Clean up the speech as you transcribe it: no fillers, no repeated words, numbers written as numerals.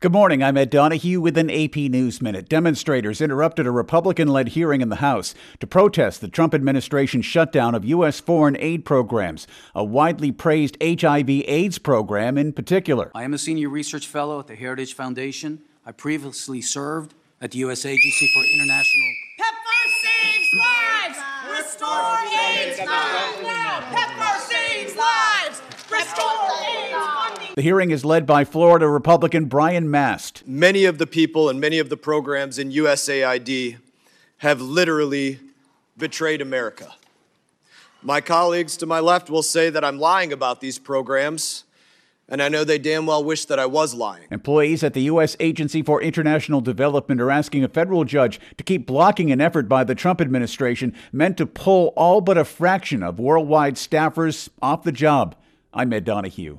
Good morning. I'm Ed Donahue with an AP News Minute. Demonstrators interrupted a Republican-led hearing in the House to protest the Trump administration's shutdown of U.S. foreign aid programs, a widely praised HIV/AIDS program in particular. I am a senior research fellow at the Heritage Foundation. I previously served at the U.S. Agency for International... PEPFAR saves lives! Restore AIDS now! PEPFAR saves lives! Restore AIDS funding! The hearing is led by Florida Republican Brian Mast. Many of the people and many of the programs in USAID have literally betrayed America. My colleagues to my left will say that I'm lying about these programs, and I know they damn well wish that I was lying. Employees at the U.S. Agency for International Development are asking a federal judge to keep blocking an effort by the Trump administration meant to pull all but a fraction of worldwide staffers off the job. I'm Ed Donahue.